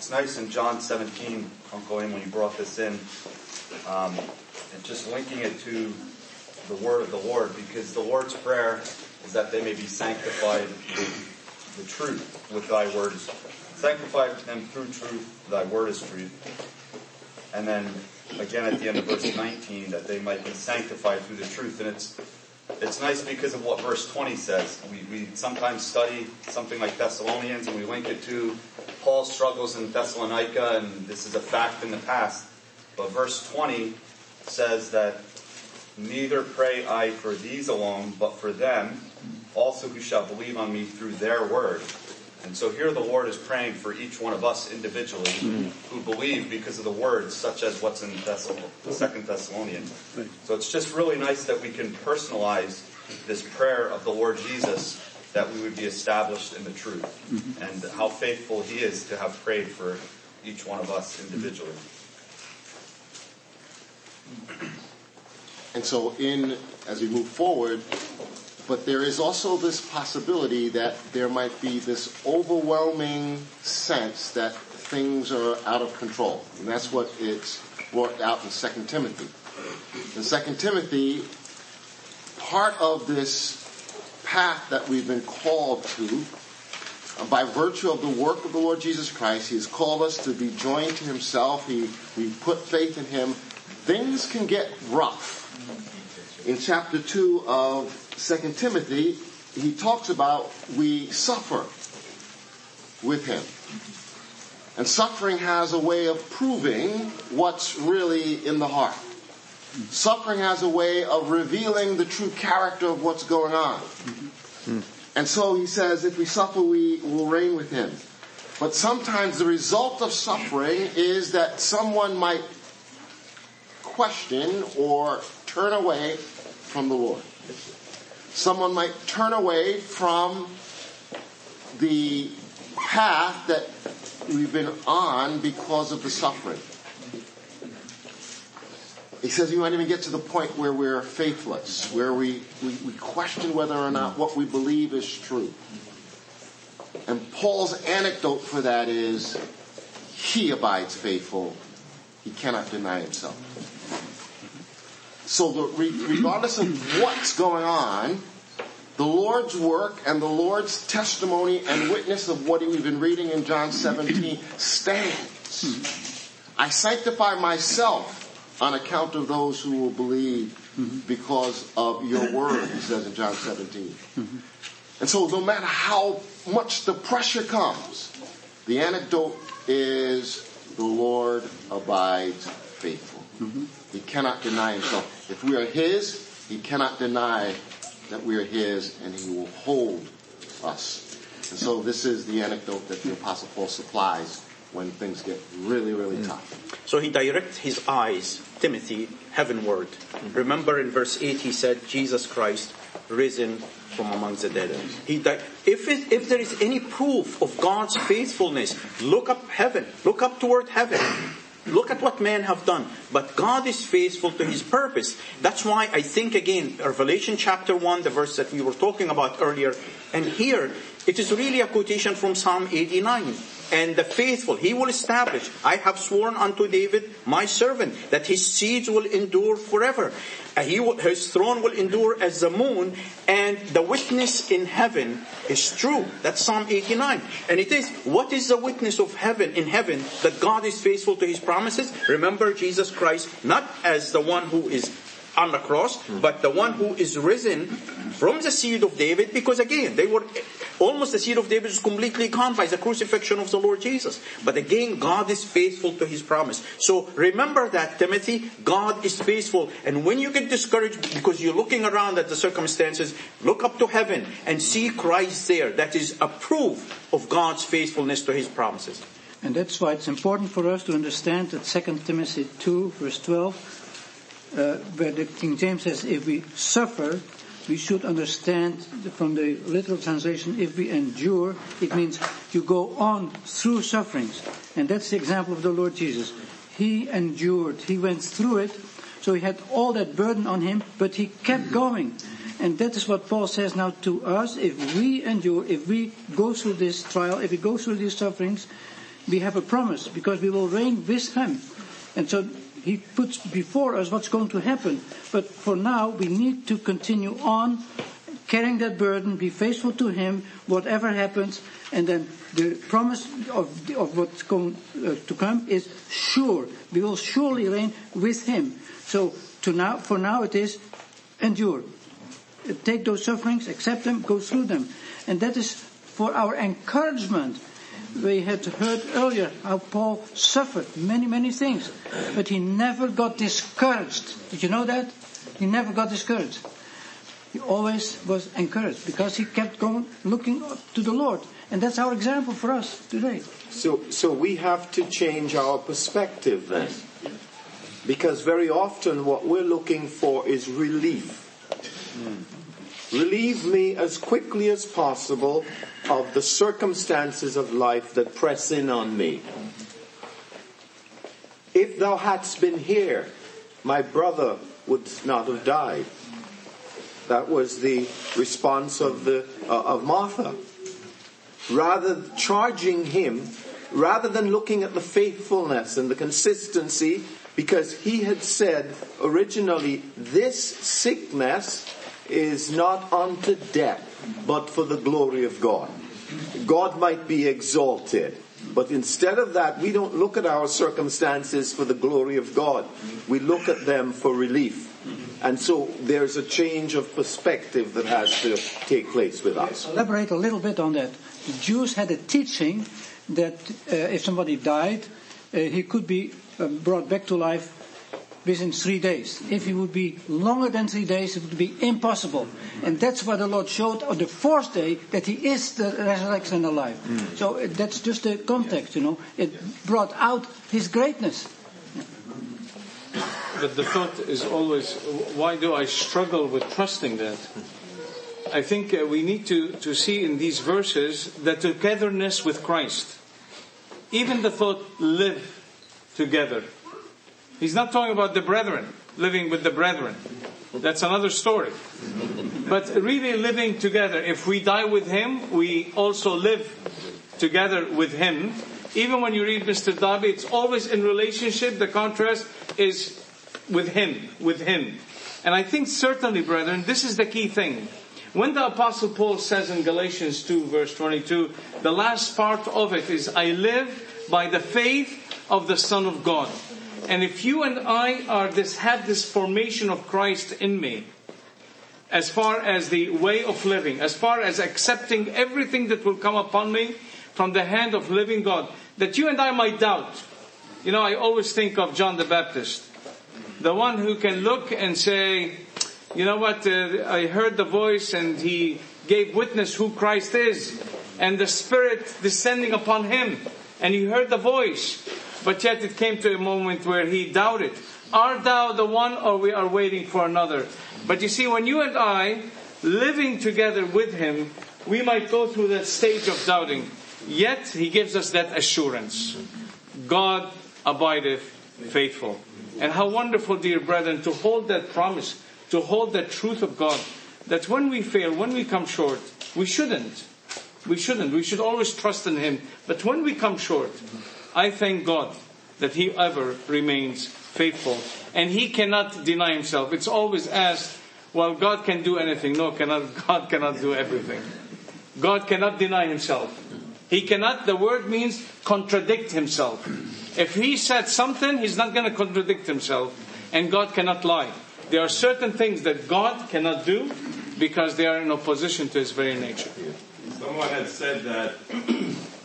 It's nice in John 17, Uncle Aim, when you brought this in, and just linking it to the word of the Lord, because the Lord's Prayer is that they may be sanctified with the truth, with thy words. Sanctify them through truth, thy word is truth. And then again at the end of verse 19, that they might be sanctified through the truth. And it's nice because of what verse 20 says. We sometimes study something like Thessalonians and we link it to Paul's struggles in Thessalonica, and this is a fact in the past. But verse 20 says that neither pray I for these alone, but for them also who shall believe on me through their word. And so here the Lord is praying for each one of us individually who believe because of the words, such as what's in the Second Thessalonians. So it's just really nice that we can personalize this prayer of the Lord Jesus, that we would be established in the truth, and how faithful he is to have prayed for each one of us individually. And so as we move forward, but there is also this possibility that there might be this overwhelming sense that things are out of control. And that's what it's brought out in 2 Timothy. In 2 Timothy, part of this path that we've been called to, by virtue of the work of the Lord Jesus Christ, he has called us to be joined to himself. We put faith in him. Things can get rough. In chapter 2 of 2 Timothy, he talks about we suffer with him. And suffering has a way of proving what's really in the heart. Suffering has a way of revealing the true character of what's going on. And so he says, if we suffer, we will reign with him. But sometimes the result of suffering is that someone might question or turn away from the Lord. Someone might turn away from the path that we've been on because of the suffering. He says you might even get to the point where we're faithless, where we question whether or not what we believe is true. And Paul's anecdote for that is, he abides faithful. He cannot deny himself. So regardless of what's going on, the Lord's work and the Lord's testimony and witness of what we've been reading in John 17 stands. I sanctify myself on account of those who will believe because of your word, he says in John 17. And so no matter how much the pressure comes, the anecdote is the Lord abides faithful. He cannot deny himself. If we are his, he cannot deny that we are his, and he will hold us. And so this is the anecdote that the Apostle Paul supplies when things get really, really tough. So he directs his eyes, Timothy, heavenward. Remember in verse 8 he said, Jesus Christ risen from among the dead. If there is any proof of God's faithfulness, look up heaven. Look up toward heaven. Look at what men have done. But God is faithful to his purpose. That's why I think again, Revelation chapter 1, the verse that we were talking about earlier, and here it is really a quotation from Psalm 89. And the faithful, he will establish, I have sworn unto David, my servant, that his seeds will endure forever. His throne will endure as the moon, and the witness in heaven is true. That's Psalm 89. And it is, what is the witness of heaven, in heaven, that God is faithful to his promises? Remember Jesus Christ, not as the one who is on the cross, but the one who is risen from the seed of David, because again, they were almost the seed of David is completely gone by the crucifixion of the Lord Jesus. But again, God is faithful to his promise. So remember that, Timothy, God is faithful. And when you get discouraged because you're looking around at the circumstances, look up to heaven and see Christ there. That is a proof of God's faithfulness to his promises. And that's why it's important for us to understand that 2 Timothy 2, verse 12, where the King James says, if we suffer, we should understand from the literal translation, if we endure, it means you go on through sufferings. And that's the example of the Lord Jesus. He endured, he went through it, so he had all that burden on him, but he kept going. And that is what Paul says now to us. If we endure, if we go through this trial, if we go through these sufferings, we have a promise because we will reign with him. And so he puts before us what's going to happen. But for now, we need to continue on carrying that burden, be faithful to him, whatever happens. And then the promise of what's going to come is sure. We will surely reign with him. So for now it is endure. Take those sufferings, accept them, go through them. And that is for our encouragement. We had heard earlier how Paul suffered many, many things. But he never got discouraged. Did you know that? He never got discouraged. He always was encouraged because he kept going, looking up to the Lord. And that's our example for us today. So we have to change our perspective then. Because very often what we're looking for is relief. Relieve me as quickly as possible of the circumstances of life that press in on me. If thou hadst been here, my brother would not have died. That was the response of Martha. Rather charging him, rather than looking at the faithfulness and the consistency, because he had said originally, this sickness is not unto death, but for the glory of God. God might be exalted. But instead of that, we don't look at our circumstances for the glory of God. We look at them for relief. And so there's a change of perspective that has to take place with us. Elaborate a little bit on that. The Jews had a teaching that if somebody died, he could be brought back to life within 3 days. If it would be longer than 3 days, it would be impossible. And that's what the Lord showed on the fourth day, that he is the resurrection and the life. So that's just the context, It brought out his greatness. But the thought is always, why do I struggle with trusting that? I think we need to see in these verses the togetherness with Christ. Even the thought, live together. He's not talking about the brethren, living with the brethren. That's another story. But really living together. If we die with him, we also live together with him. Even when you read Mr. Darby, it's always in relationship. The contrast is with him. And I think certainly, brethren, this is the key thing. When the Apostle Paul says in Galatians 2 verse 22, the last part of it is, I live by the faith of the Son of God. And if you and I have this formation of Christ in me, as far as the way of living, as far as accepting everything that will come upon me from the hand of living God, that you and I might doubt. I always think of John the Baptist, the one who can look and say, you know what, I heard the voice and he gave witness who Christ is, and the Spirit descending upon him, and he heard the voice. But yet it came to a moment where he doubted. Art thou the one, or we are waiting for another? But you see, when you and I, living together with him, we might go through that stage of doubting. Yet he gives us that assurance. God abideth faithful. And how wonderful, dear brethren, to hold that promise, to hold that truth of God, that when we fail, when we come short, we shouldn't. We should always trust in him. But when we come short, I thank God that he ever remains faithful. And he cannot deny himself. It's always asked, well, God can do anything. No, God cannot do everything. God cannot deny himself. He cannot, the word means contradict himself. If he said something, he's not going to contradict himself. And God cannot lie. There are certain things that God cannot do because they are in opposition to his very nature. Someone had said that